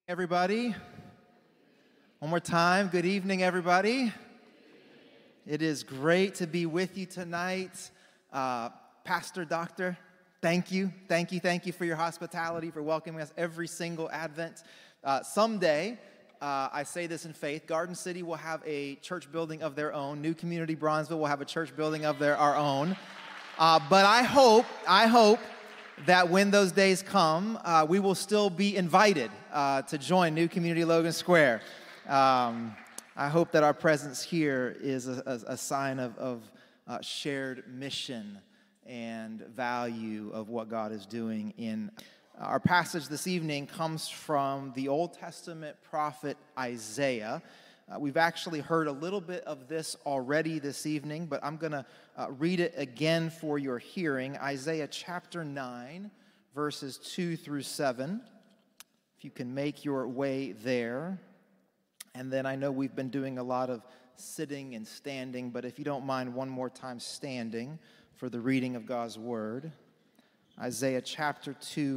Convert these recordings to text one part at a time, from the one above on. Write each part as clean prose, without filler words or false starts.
Everybody, one more time, good evening, everybody. It is great to be with you tonight. Pastor, Doctor, thank you for your hospitality, for welcoming us every single Advent. Someday, I say this in faith, Garden City will have a church building of their own. New Community Bronzeville will have a church building of our own. But I hope that when those days come, we will still be invited to join New Community Logan Square. I hope that our presence here is a sign of shared mission and value of what God is doing in our passage this evening comes from the Old Testament prophet Isaiah. We've actually heard a little bit of this already this evening, but I'm going to read it again for your hearing. Isaiah chapter 9, verses 2 through 7. If you can make your way there. And then I know we've been doing a lot of sitting and standing, but if you don't mind one more time standing for the reading of God's word. Isaiah chapter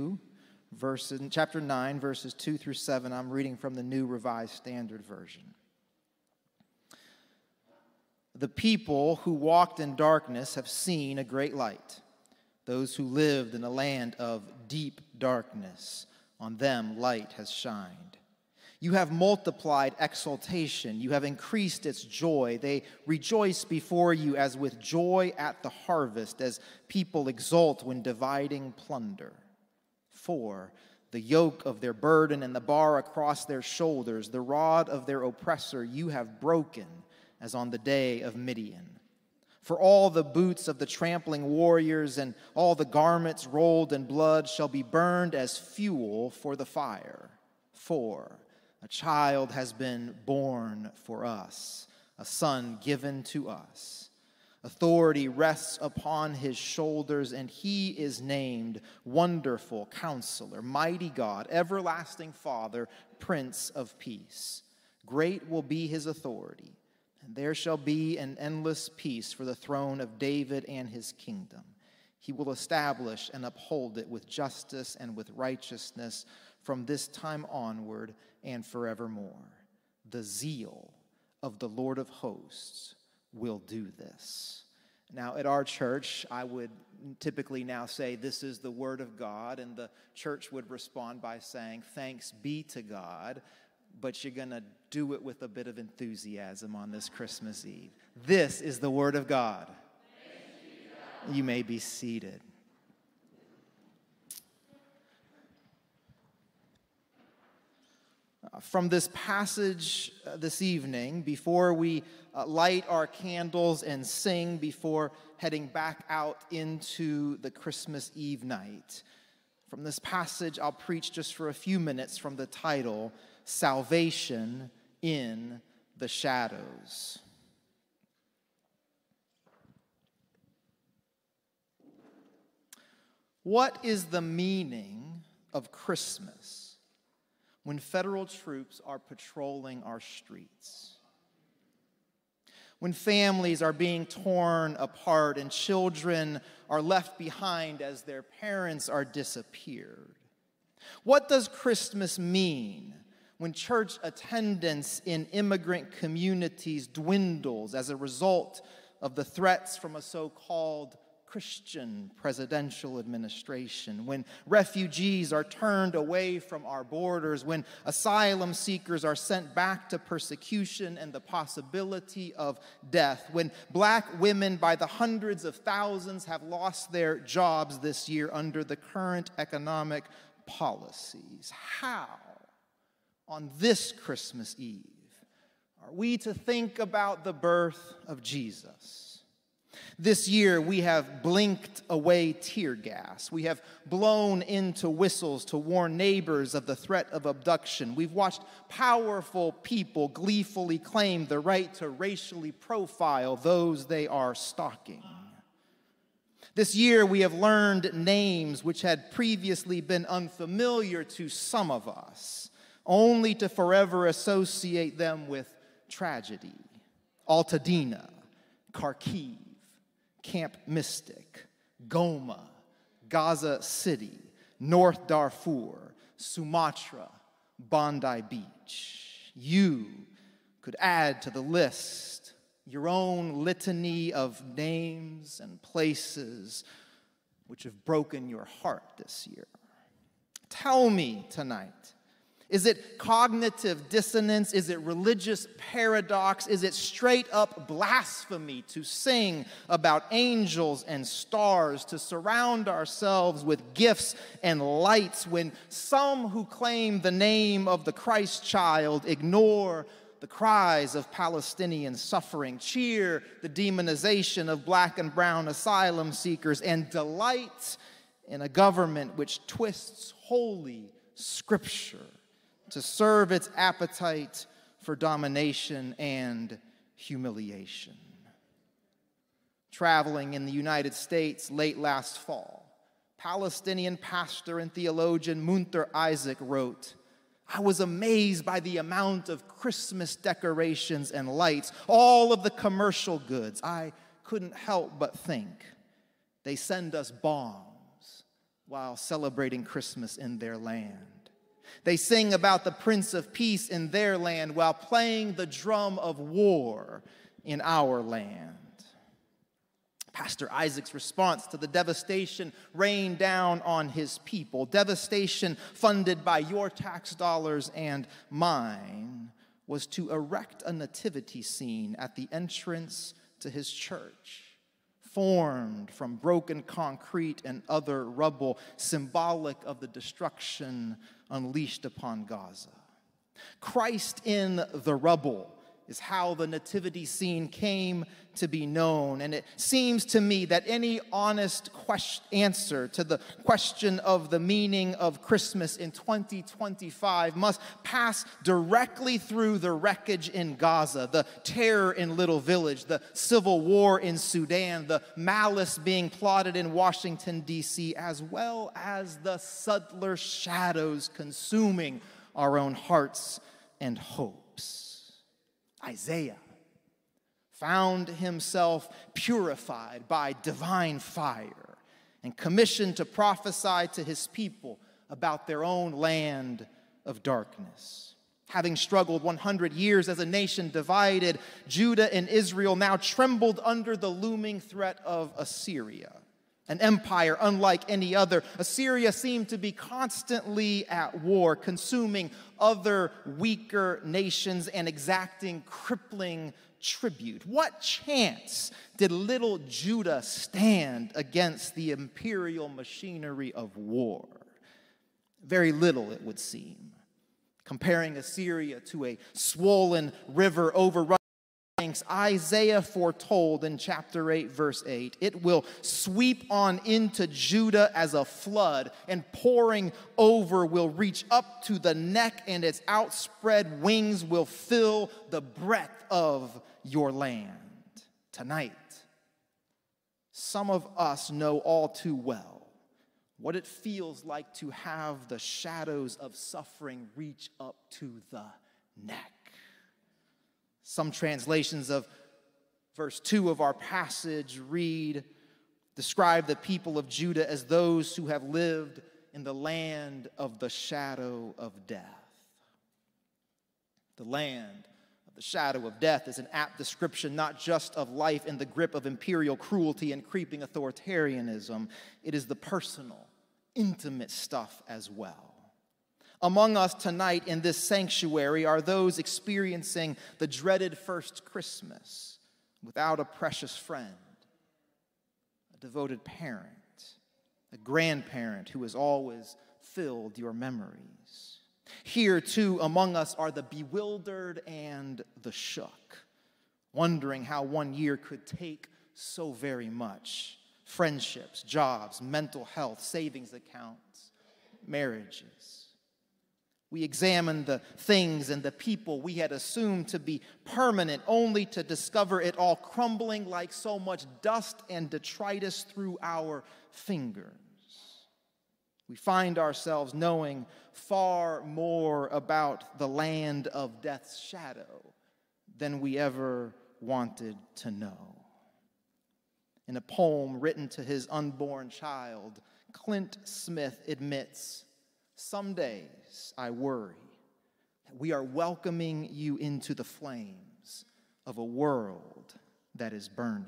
9, verses 2 through 7. I'm reading from the New Revised Standard Version. The people who walked in darkness have seen a great light. Those who lived in a land of deep darkness, on them light has shined. You have multiplied exultation. You have increased its joy. They rejoice before you as with joy at the harvest, as people exult when dividing plunder. For the yoke of their burden and the bar across their shoulders, the rod of their oppressor, you have broken, as on the day of Midian. For all the boots of the trampling warriors and all the garments rolled in blood shall be burned as fuel for the fire. For a child has been born for us, a son given to us. Authority rests upon his shoulders, and he is named Wonderful Counselor, Mighty God, Everlasting Father, Prince of Peace. Great will be his authority. And there shall be an endless peace for the throne of David and his kingdom. He will establish and uphold it with justice and with righteousness from this time onward and forevermore. The zeal of the Lord of hosts will do this. Now, at our church, I would typically now say, this is the word of God, and the church would respond by saying, thanks be to God. But you're going to do it with a bit of enthusiasm on this Christmas Eve. This is the word of God. You may be seated. From this passage this evening, before we light our candles and sing before heading back out into the Christmas Eve night, from this passage I'll preach just for a few minutes from the title, Salvation in the Shadows. What is the meaning of Christmas when federal troops are patrolling our streets? When families are being torn apart and children are left behind as their parents are disappeared? What does Christmas mean when church attendance in immigrant communities dwindles as a result of the threats from a so-called Christian presidential administration, when refugees are turned away from our borders, when asylum seekers are sent back to persecution and the possibility of death, when black women by the hundreds of thousands have lost their jobs this year under the current economic policies? How, on this Christmas Eve, are we to think about the birth of Jesus? This year, we have blinked away tear gas. We have blown into whistles to warn neighbors of the threat of abduction. We've watched powerful people gleefully claim the right to racially profile those they are stalking. This year, we have learned names which had previously been unfamiliar to some of us, only to forever associate them with tragedy. Altadena, Kharkiv, Camp Mystic, Goma, Gaza City, North Darfur, Sumatra, Bondi Beach. You could add to the list your own litany of names and places which have broken your heart this year. Tell me tonight, is it cognitive dissonance? Is it religious paradox? Is it straight up blasphemy to sing about angels and stars, to surround ourselves with gifts and lights when some who claim the name of the Christ child ignore the cries of Palestinian suffering, cheer the demonization of black and brown asylum seekers, and delight in a government which twists holy scripture to serve its appetite for domination and humiliation? Traveling in the United States late last fall, Palestinian pastor and theologian Munter Isaac wrote, "I was amazed by the amount of Christmas decorations and lights, all of the commercial goods. I couldn't help but think they send us bombs while celebrating Christmas in their land. They sing about the Prince of Peace in their land while playing the drum of war in our land." Pastor Isaac's response to the devastation rained down on his people, devastation funded by your tax dollars and mine, was to erect a nativity scene at the entrance to his church, formed from broken concrete and other rubble, symbolic of the destruction unleashed upon Gaza. Christ in the rubble is how the nativity scene came to be known. And it seems to me that any honest answer to the question of the meaning of Christmas in 2025 must pass directly through the wreckage in Gaza, the terror in Little Village, the civil war in Sudan, the malice being plotted in Washington, D.C., as well as the subtler shadows consuming our own hearts and hopes. Isaiah found himself purified by divine fire and commissioned to prophesy to his people about their own land of darkness. Having struggled 100 years as a nation divided, Judah and Israel now trembled under the looming threat of Assyria, an empire unlike any other. Assyria seemed to be constantly at war, consuming other weaker nations and exacting crippling tribute. What chance did little Judah stand against the imperial machinery of war? Very little, it would seem. Comparing Assyria to a swollen river overrun, Isaiah foretold in chapter 8, verse 8, it will sweep on into Judah as a flood, and pouring over will reach up to the neck, and its outspread wings will fill the breadth of your land. Tonight, some of us know all too well what it feels like to have the shadows of suffering reach up to the neck. Some translations of verse 2 of our passage describe the people of Judah as those who have lived in the land of the shadow of death. The land of the shadow of death is an apt description not just of life in the grip of imperial cruelty and creeping authoritarianism. It is the personal, intimate stuff as well. Among us tonight in this sanctuary are those experiencing the dreaded first Christmas without a precious friend, a devoted parent, a grandparent who has always filled your memories. Here, too, among us are the bewildered and the shook, wondering how one year could take so very much. Friendships, jobs, mental health, savings accounts, marriages. We examine the things and the people we had assumed to be permanent, only to discover it all crumbling like so much dust and detritus through our fingers. We find ourselves knowing far more about the land of death's shadow than we ever wanted to know. In a poem written to his unborn child, Clint Smith admits, "Some days I worry We are welcoming you into the flames of a world that is burning.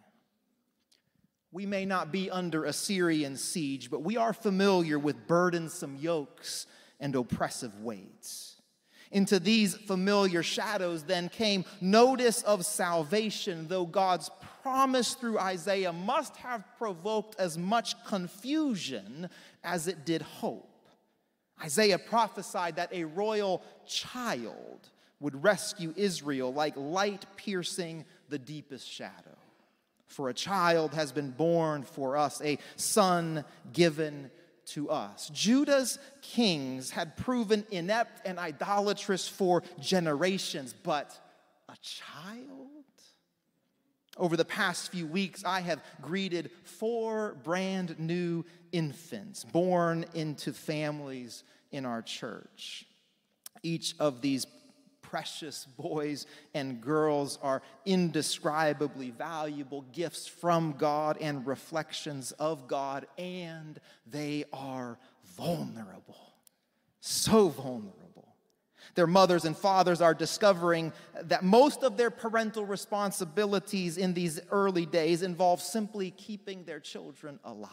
We may not be under Assyrian siege, but we are familiar with burdensome yokes and oppressive weights. Into these familiar shadows then came notice of salvation, though God's promise through Isaiah must have provoked as much confusion as it did hope. Isaiah prophesied that a royal child would rescue Israel like light piercing the deepest shadow. For a child has been born for us, a son given to us. Judah's kings had proven inept and idolatrous for generations, but a child? Over the past few weeks, I have greeted 4 brand new infants born into families in our church. Each of these precious boys and girls are indescribably valuable gifts from God and reflections of God, and they are vulnerable, so vulnerable. Their mothers and fathers are discovering that most of their parental responsibilities in these early days involve simply keeping their children alive.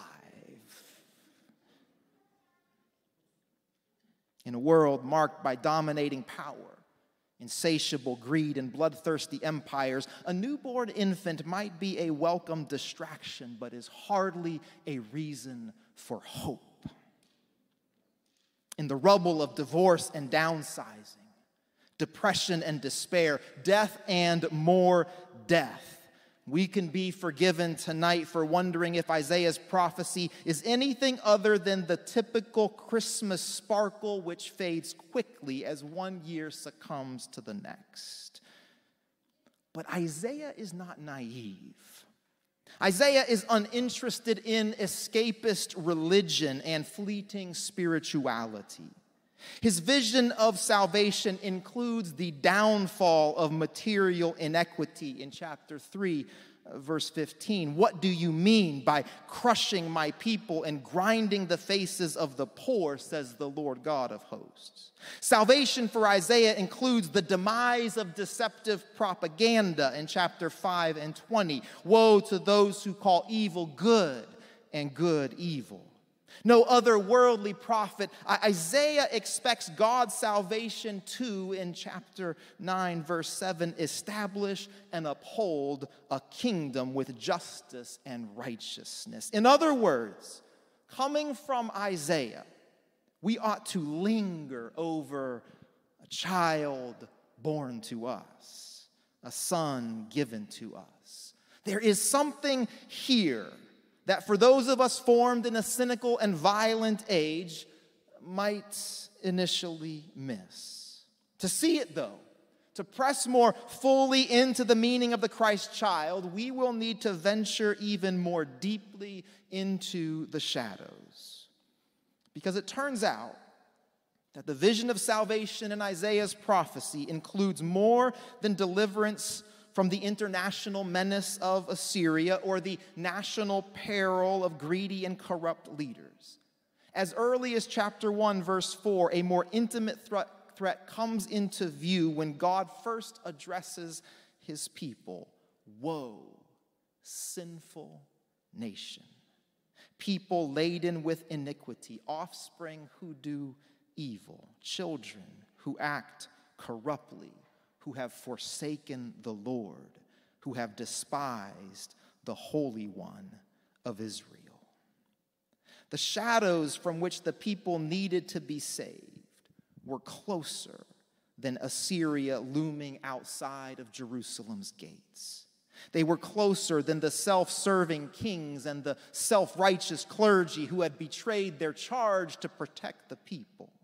In a world marked by dominating power, insatiable greed, and bloodthirsty empires, a newborn infant might be a welcome distraction, but is hardly a reason for hope. In the rubble of divorce and downsizing, depression and despair, death and more death, we can be forgiven tonight for wondering if Isaiah's prophecy is anything other than the typical Christmas sparkle which fades quickly as one year succumbs to the next. But Isaiah is not naive. Isaiah is uninterested in escapist religion and fleeting spirituality. His vision of salvation includes the downfall of material inequity in chapter 3, verse 15. What do you mean by crushing my people and grinding the faces of the poor, says the Lord God of hosts. Salvation for Isaiah includes the demise of deceptive propaganda in chapter 5 and 20. Woe to those who call evil good and good evil. No other worldly prophet. Isaiah expects God's salvation to, in chapter 9, verse 7, establish and uphold a kingdom with justice and righteousness. In other words, coming from Isaiah, we ought to linger over a child born to us, a son given to us. There is something here that for those of us formed in a cynical and violent age might initially miss. To see it, though, to press more fully into the meaning of the Christ child, we will need to venture even more deeply into the shadows. Because it turns out that the vision of salvation in Isaiah's prophecy includes more than deliverance from the international menace of Assyria or the national peril of greedy and corrupt leaders. As early as chapter 1, verse 4, a more intimate threat comes into view when God first addresses his people. Woe, sinful nation, people laden with iniquity, offspring who do evil, children who act corruptly, who have forsaken the Lord, who have despised the Holy One of Israel. The shadows from which the people needed to be saved were closer than Assyria looming outside of Jerusalem's gates. They were closer than the self-serving kings and the self-righteous clergy who had betrayed their charge to protect the people.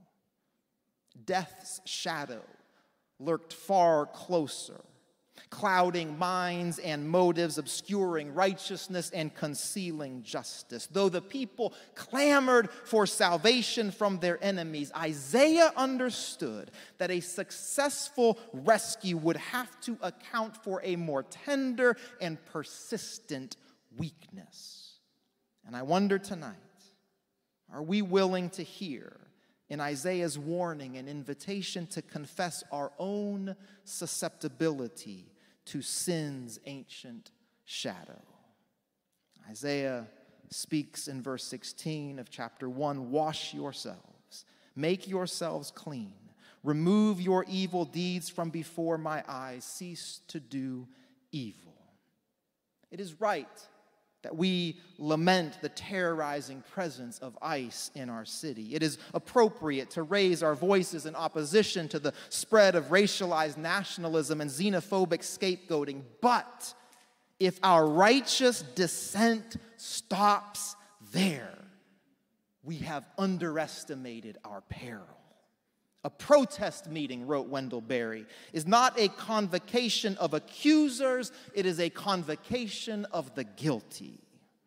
Death's shadow lurked far closer, clouding minds and motives, obscuring righteousness and concealing justice. Though the people clamored for salvation from their enemies, Isaiah understood that a successful rescue would have to account for a more tender and persistent weakness. And I wonder tonight, are we willing to hear in Isaiah's warning and invitation to confess our own susceptibility to sin's ancient shadow. Isaiah speaks in verse 16 of chapter 1, "Wash yourselves, make yourselves clean, remove your evil deeds from before my eyes, cease to do evil." It is right that we lament the terrorizing presence of ICE in our city. It is appropriate to raise our voices in opposition to the spread of racialized nationalism and xenophobic scapegoating. But if our righteous dissent stops there, we have underestimated our peril. "A protest meeting," wrote Wendell Berry, "is not a convocation of accusers, it is a convocation of the guilty."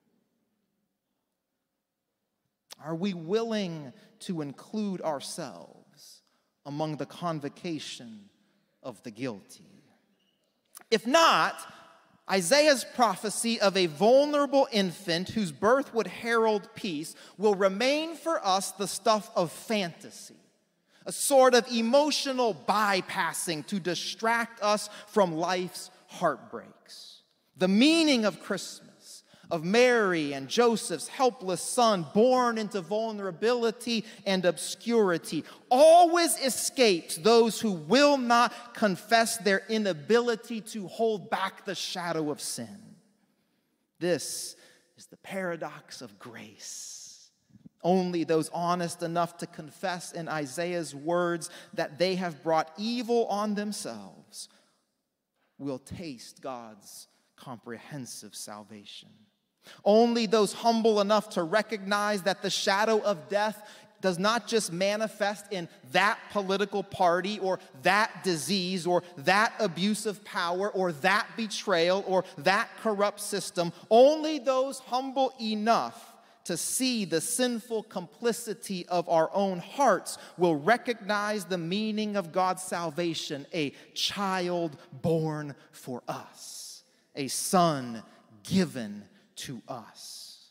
Are we willing to include ourselves among the convocation of the guilty? If not, Isaiah's prophecy of a vulnerable infant whose birth would herald peace will remain for us the stuff of fantasy, a sort of emotional bypassing to distract us from life's heartbreaks. The meaning of Christmas, of Mary and Joseph's helpless son born into vulnerability and obscurity, always escapes those who will not confess their inability to hold back the shadow of sin. This is the paradox of grace. Only those honest enough to confess in Isaiah's words that they have brought evil on themselves will taste God's comprehensive salvation. Only those humble enough to recognize that the shadow of death does not just manifest in that political party or that disease or that abuse of power or that betrayal or that corrupt system. Only those humble enough to see the sinful complicity of our own hearts will recognize the meaning of God's salvation: a child born for us, a son given to us.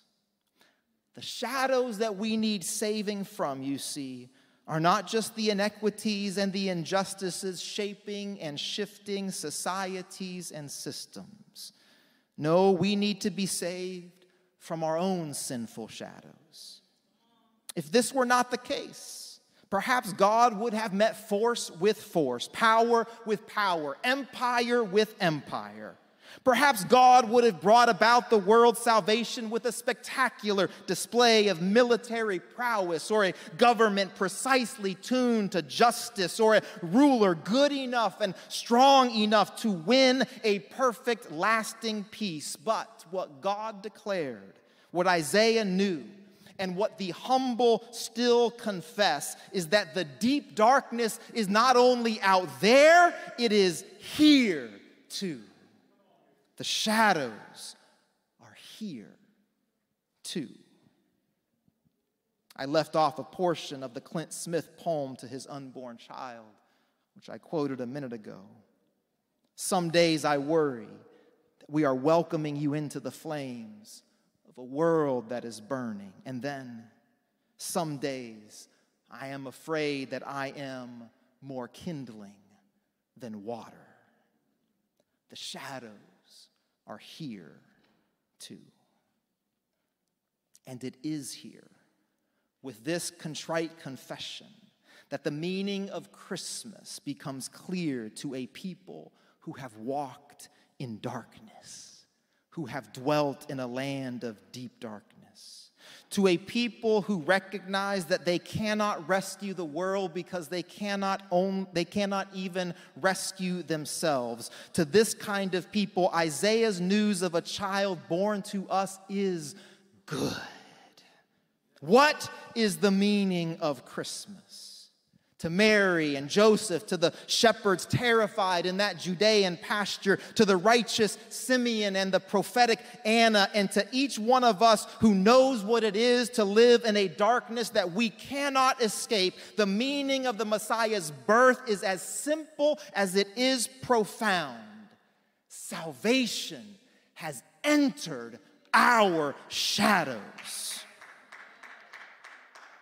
The shadows that we need saving from, you see, are not just the inequities and the injustices shaping and shifting societies and systems. No, we need to be saved from our own sinful shadows. If this were not the case, perhaps God would have met force with force, power with power, empire with empire. Perhaps God would have brought about the world's salvation with a spectacular display of military prowess, or a government precisely tuned to justice, or a ruler good enough and strong enough to win a perfect, lasting peace. But what God declared, what Isaiah knew, and what the humble still confess is that the deep darkness is not only out there, it is here too. The shadows are here too. I left off a portion of the Clint Smith poem to his unborn child, which I quoted a minute ago. Some days I worry that we are welcoming you into the flames of a world that is burning. And then some days I am afraid that I am more kindling than water. The shadows are here too. And it is here, with this contrite confession, that the meaning of Christmas becomes clear to a people who have walked in darkness, who have dwelt in a land of deep darkness, to a people who recognize that they cannot rescue the world because they cannot even rescue themselves. To this kind of people, Isaiah's news of a child born to us is good. What is the meaning of Christmas? To Mary and Joseph, to the shepherds terrified in that Judean pasture, to the righteous Simeon and the prophetic Anna, and to each one of us who knows what it is to live in a darkness that we cannot escape, the meaning of the Messiah's birth is as simple as it is profound. Salvation has entered our shadows.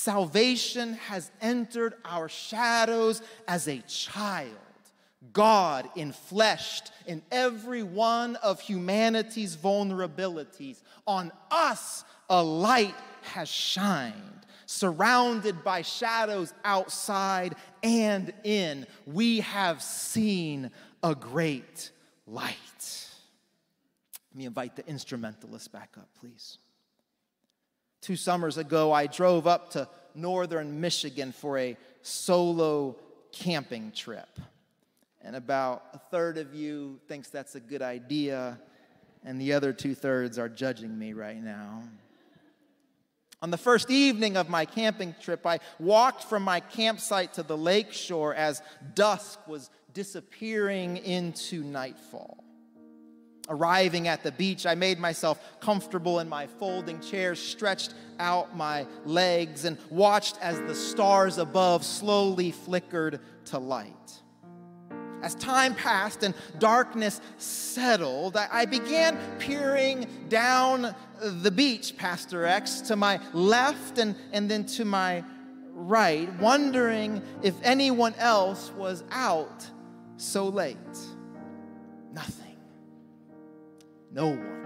Salvation has entered our shadows as a child. God enfleshed in every one of humanity's vulnerabilities. On us, a light has shined. Surrounded by shadows outside and in, we have seen a great light. Let me invite the instrumentalists back up, please. 2 summers ago, I drove up to northern Michigan for a solo camping trip. And about a third of you thinks that's a good idea, and the other 2/3 are judging me right now. On the first evening of my camping trip, I walked from my campsite to the lake shore as dusk was disappearing into nightfall. Arriving at the beach, I made myself comfortable in my folding chair, stretched out my legs, and watched as the stars above slowly flickered to light. As time passed and darkness settled, I began peering down the beach, Pastor X, to my left and then to my right, wondering if anyone else was out so late. Nothing. No one.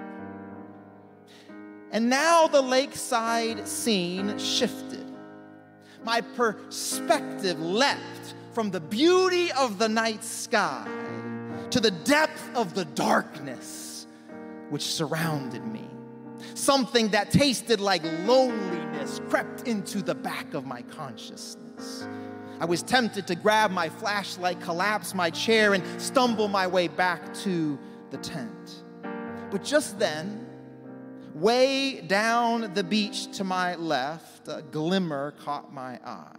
And now the lakeside scene shifted. My perspective leapt from the beauty of the night sky to the depth of the darkness which surrounded me. Something that tasted like loneliness crept into the back of my consciousness. I was tempted to grab my flashlight, collapse my chair, and stumble my way back to the tent. But just then, way down the beach to my left, a glimmer caught my eye.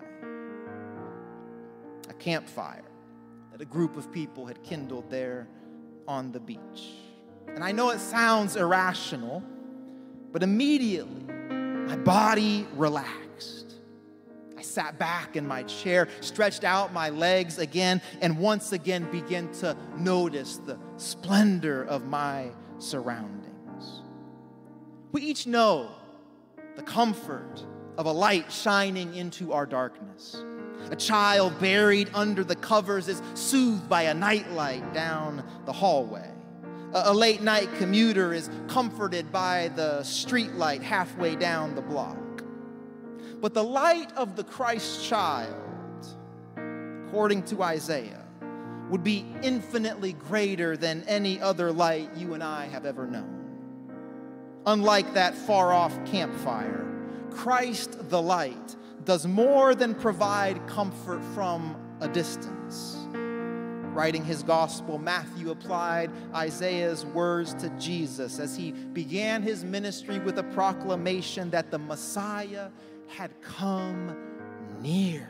A campfire that a group of people had kindled there on the beach. And I know it sounds irrational, but immediately my body relaxed. I sat back in my chair, stretched out my legs again, and once again began to notice the splendor of my surroundings. We each know the comfort of a light shining into our darkness. A child buried under the covers is soothed by a nightlight down the hallway. A late night commuter is comforted by the streetlight halfway down the block. But the light of the Christ child, according to Isaiah, would be infinitely greater than any other light you and I have ever known. Unlike that far-off campfire, Christ the light does more than provide comfort from a distance. Writing his gospel, Matthew applied Isaiah's words to Jesus as he began his ministry with a proclamation that the Messiah had come near.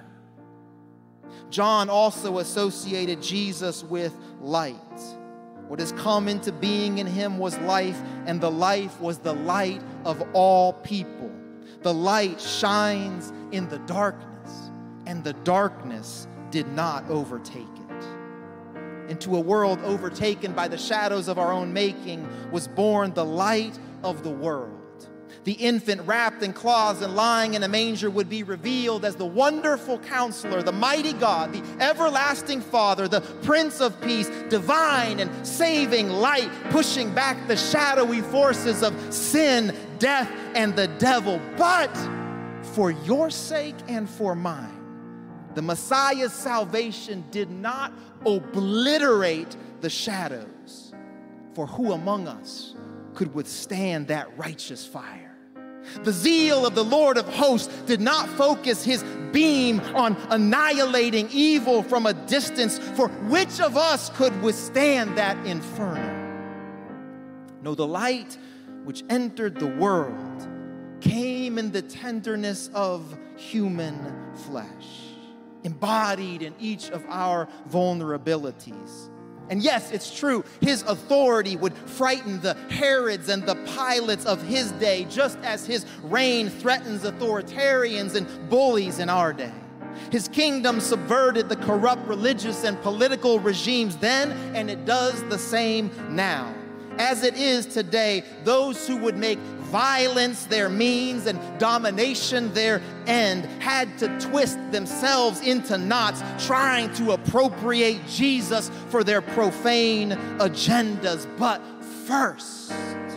John also associated Jesus with light. What has come into being in him was life, and the life was the light of all people. The light shines in the darkness, and the darkness did not overtake it. Into a world overtaken by the shadows of our own making was born the light of the world. The infant wrapped in cloths and lying in a manger would be revealed as the wonderful counselor, the mighty God, the everlasting Father, the Prince of Peace, divine and saving light, pushing back the shadowy forces of sin, death, and the devil. But for your sake and for mine, the Messiah's salvation did not obliterate the shadows. For who among us could withstand that righteous fire? The zeal of the Lord of hosts did not focus his beam on annihilating evil from a distance, for which of us could withstand that inferno? No, the light which entered the world came in the tenderness of human flesh, embodied in each of our vulnerabilities. And yes, it's true, his authority would frighten the Herods and the Pilates of his day, just as his reign threatens authoritarians and bullies in our day. His kingdom subverted the corrupt religious and political regimes then, and it does the same now. As it is today, those who would make violence their means and domination their end, had to twist themselves into knots trying to appropriate Jesus for their profane agendas. But first,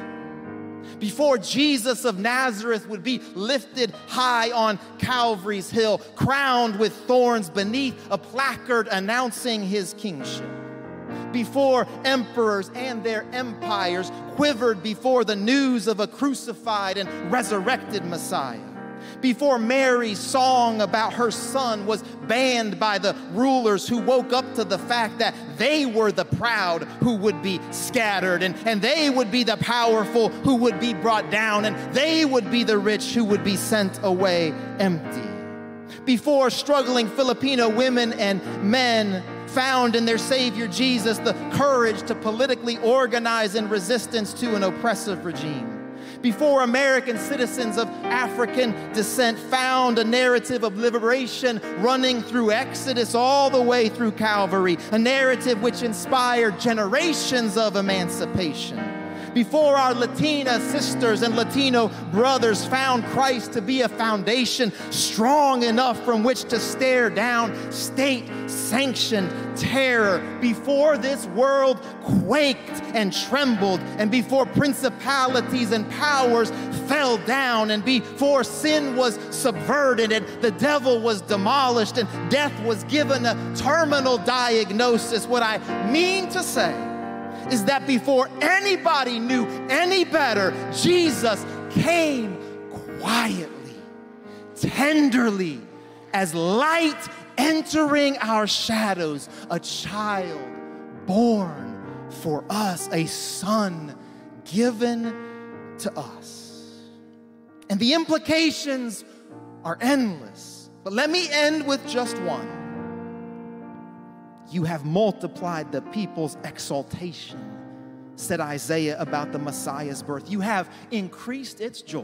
before Jesus of Nazareth would be lifted high on Calvary's hill, crowned with thorns beneath a placard announcing his kingship, before emperors and their empires quivered before the news of a crucified and resurrected Messiah, before Mary's song about her son was banned by the rulers who woke up to the fact that they were the proud who would be scattered, and they would be the powerful who would be brought down, and they would be the rich who would be sent away empty. Before struggling Filipino women and men found in their Savior Jesus the courage to politically organize in resistance to an oppressive regime. Before American citizens of African descent found a narrative of liberation running through Exodus all the way through Calvary, a narrative which inspired generations of emancipation. Before our Latina sisters and Latino brothers found Christ to be a foundation strong enough from which to stare down state-sanctioned terror, before this world quaked and trembled, and before principalities and powers fell down, and before sin was subverted and the devil was demolished and death was given a terminal diagnosis, what I mean to say is that before anybody knew any better, Jesus came quietly, tenderly, as light entering our shadows, a child born for us, a son given to us. And the implications are endless, but let me end with just one. You have multiplied the people's exaltation, said Isaiah about the Messiah's birth. You have increased its joy.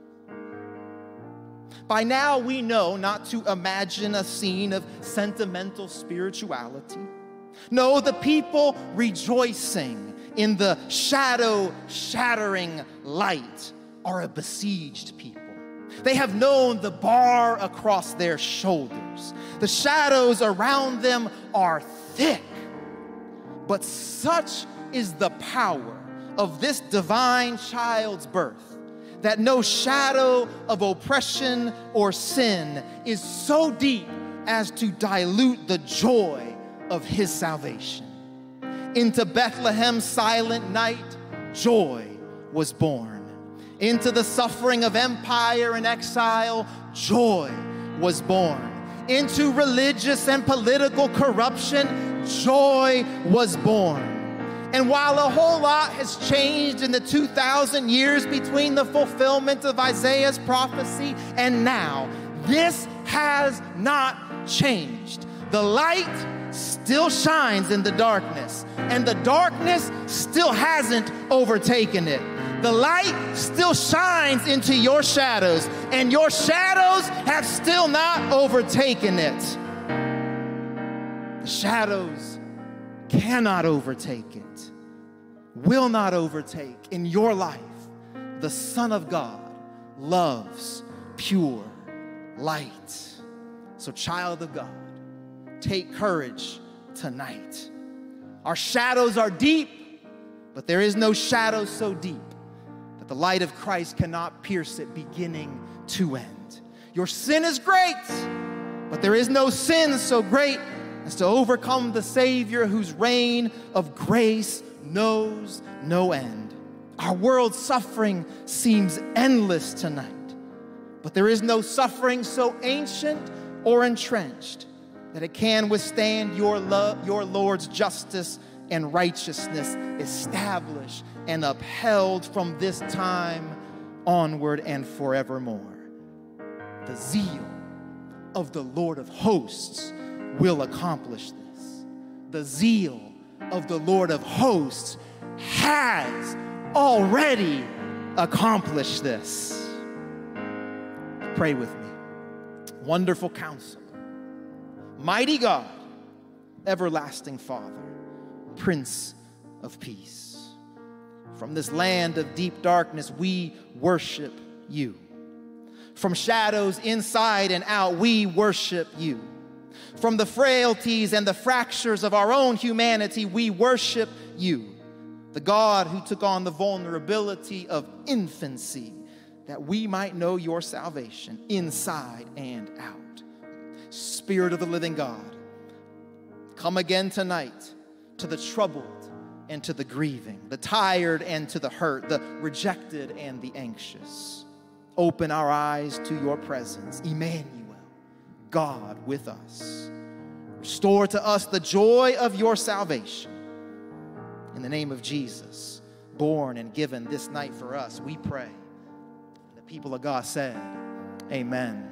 By now we know not to imagine a scene of sentimental spirituality. No, the people rejoicing in the shadow-shattering light are a besieged people. They have known the bar across their shoulders. The shadows around them are thick. But such is the power of this divine child's birth that no shadow of oppression or sin is so deep as to dilute the joy of his salvation. Into Bethlehem's silent night, joy was born. Into the suffering of empire and exile, joy was born. Into religious and political corruption, joy was born. And while a whole lot has changed in the 2,000 years between the fulfillment of Isaiah's prophecy and now, this has not changed. The light still shines in the darkness, and the darkness still hasn't overtaken it. The light still shines into your shadows, and your shadows have still not overtaken it. The shadows cannot overtake it, will not overtake in your life. The Son of God loves pure light. So, child of God, take courage tonight. Our shadows are deep, but there is no shadow so deep that the light of Christ cannot pierce it beginning to end. Your sin is great, but there is no sin so great as to overcome the Savior whose reign of grace knows no end. Our world's suffering seems endless tonight, but there is no suffering so ancient or entrenched that it can withstand your Lord's justice and righteousness, established and upheld from this time onward and forevermore. The zeal of the Lord of hosts will accomplish this. The zeal of the Lord of hosts has already accomplished this. Pray with me. Wonderful Counselor, mighty God, everlasting Father, Prince of Peace, From this land of deep darkness, we worship you. From shadows inside and out, we worship you. From the frailties and the fractures of our own humanity, we worship you, the God who took on the vulnerability of infancy, that we might know your salvation inside and out. Spirit of the living God, come again tonight to the troubled and to the grieving, the tired and to the hurt, the rejected and the anxious. Open our eyes to your presence, Emmanuel, God with us. Restore to us the joy of your salvation. In the name of Jesus, born and given this night for us, we pray. And the people of God said, amen.